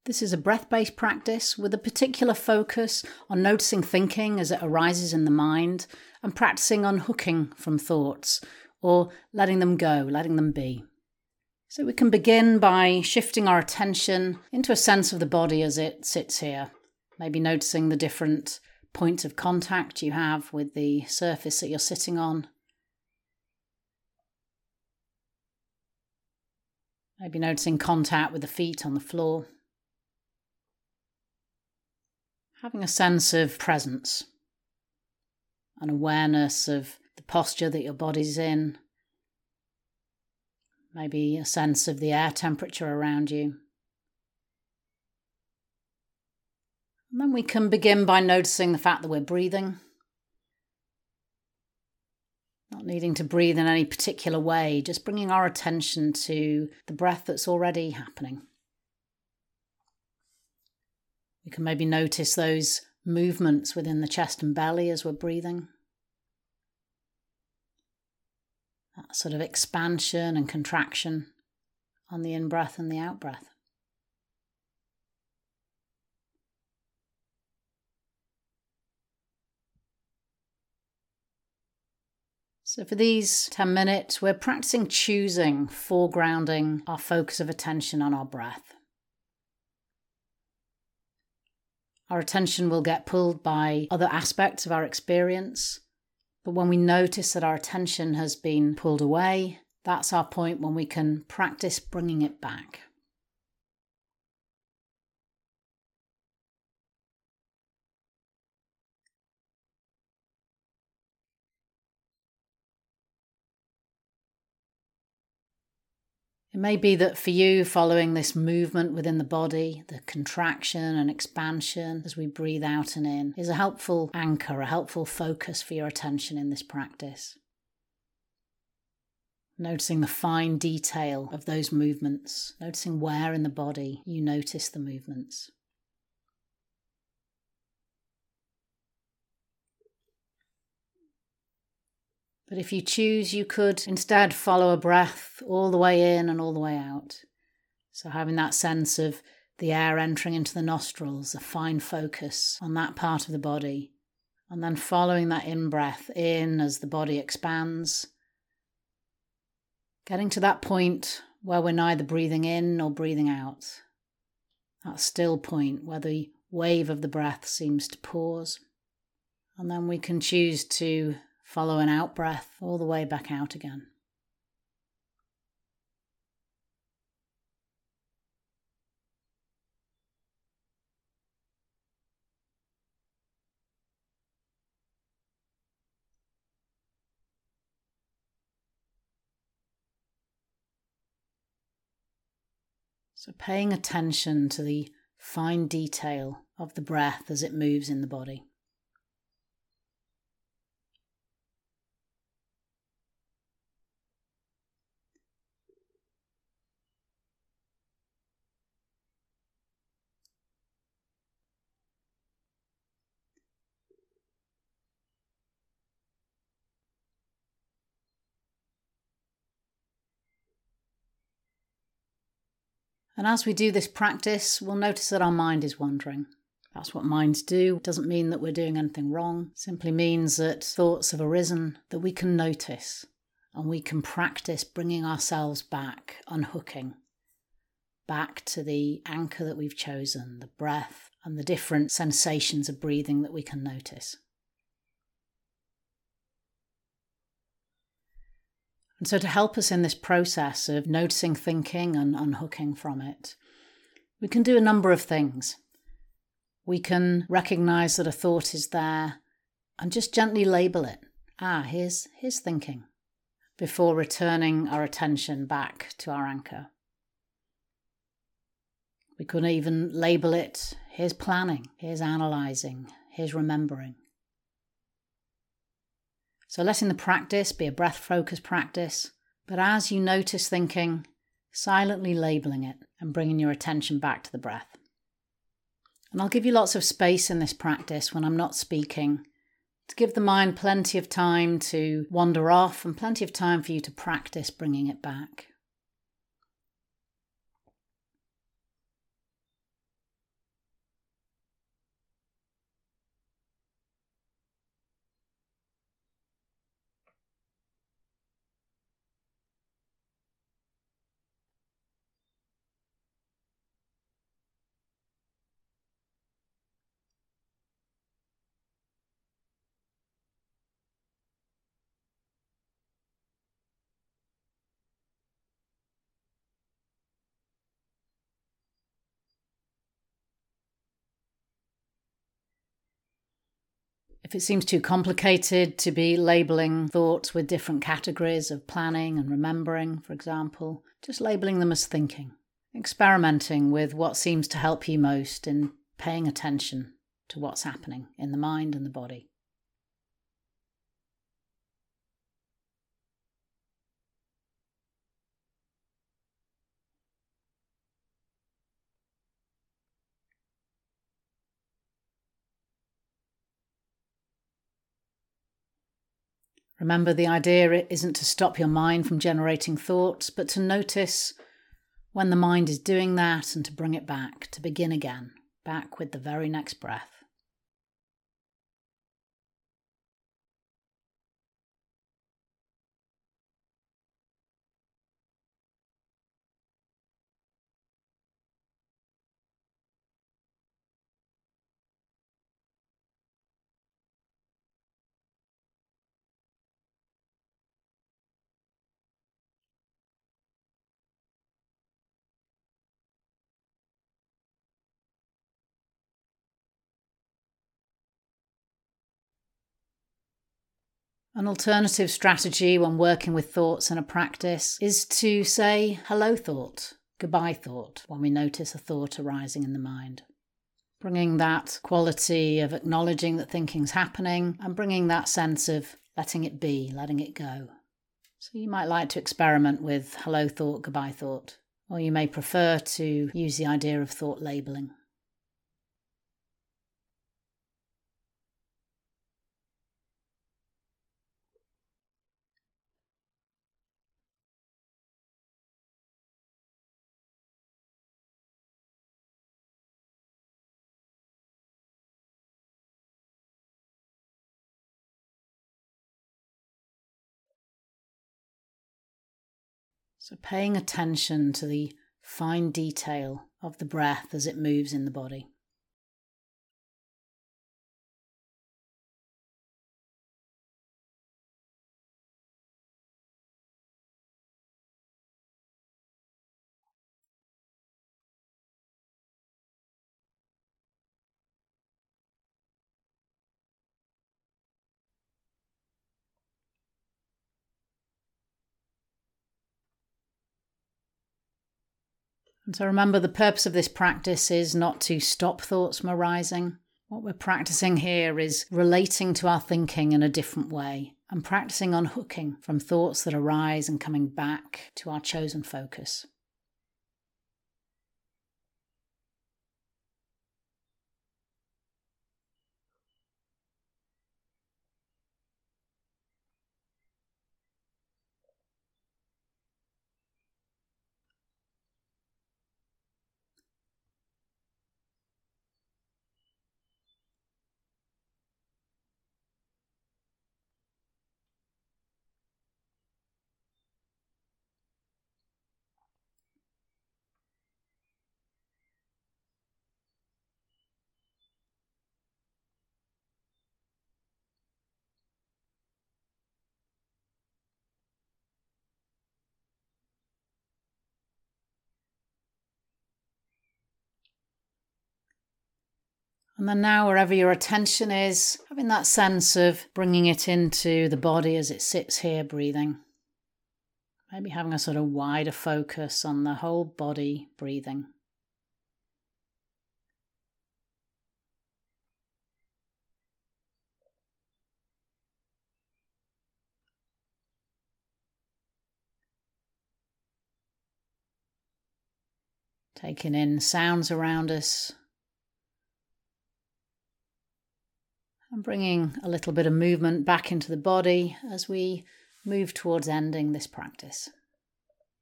This is a breath-based practice with a particular focus on noticing thinking as it arises in the mind and practicing unhooking from thoughts or letting them go, letting them be. So we can begin by shifting our attention into a sense of the body as it sits here, maybe noticing the different points of contact you have with the surface that you're sitting on. Maybe noticing contact with the feet on the floor. Having a sense of presence, an awareness of the posture that your body's in, maybe a sense of the air temperature around you. And then we can begin by noticing the fact that we're breathing, not needing to breathe in any particular way, just bringing our attention to the breath that's already happening. We can maybe notice those movements within the chest and belly as we're breathing. That sort of expansion and contraction on the in-breath and the out-breath. So for these 10 minutes, we're practicing choosing, foregrounding our focus of attention on our breath. Our attention will get pulled by other aspects of our experience, but when we notice that our attention has been pulled away, that's our point when we can practice bringing it back. It may be that for you, following this movement within the body, the contraction and expansion as we breathe out and in, is a helpful anchor, a helpful focus for your attention in this practice. Noticing the fine detail of those movements, noticing where in the body you notice the movements. But if you choose, you could instead follow a breath all the way in and all the way out. So having that sense of the air entering into the nostrils, a fine focus on that part of the body, and then following that in-breath in as the body expands, getting to that point where we're neither breathing in nor breathing out. That still point where the wave of the breath seems to pause. And then we can choose to follow an out breath all the way back out again. So paying attention to the fine detail of the breath as it moves in the body. And as we do this practice, we'll notice that our mind is wandering. That's what minds do. It doesn't mean that we're doing anything wrong. It simply means that thoughts have arisen that we can notice, and we can practice bringing ourselves back, unhooking, back to the anchor that we've chosen, the breath, and the different sensations of breathing that we can notice. And so to help us in this process of noticing thinking and unhooking from it, we can do a number of things. We can recognise that a thought is there and just gently label it. Here's thinking, before returning our attention back to our anchor. We could even label it, here's planning, here's analysing, here's remembering. So letting the practice be a breath-focused practice, but as you notice thinking, silently labelling it and bringing your attention back to the breath. And I'll give you lots of space in this practice when I'm not speaking, to give the mind plenty of time to wander off and plenty of time for you to practice bringing it back. If it seems too complicated to be labelling thoughts with different categories of planning and remembering, for example, just labelling them as thinking. Experimenting with what seems to help you most in paying attention to what's happening in the mind and the body. Remember, the idea isn't to stop your mind from generating thoughts, but to notice when the mind is doing that and to bring it back, to begin again, back with the very next breath. An alternative strategy when working with thoughts in a practice is to say hello thought, goodbye thought, when we notice a thought arising in the mind. Bringing that quality of acknowledging that thinking's happening and bringing that sense of letting it be, letting it go. So you might like to experiment with hello thought, goodbye thought, or you may prefer to use the idea of thought labelling. So paying attention to the fine detail of the breath as it moves in the body. And so remember, the purpose of this practice is not to stop thoughts from arising. What we're practicing here is relating to our thinking in a different way and practicing unhooking from thoughts that arise and coming back to our chosen focus. And then now, wherever your attention is, having that sense of bringing it into the body as it sits here breathing. Maybe having a sort of wider focus on the whole body breathing. Taking in sounds around us. And bringing a little bit of movement back into the body as we move towards ending this practice.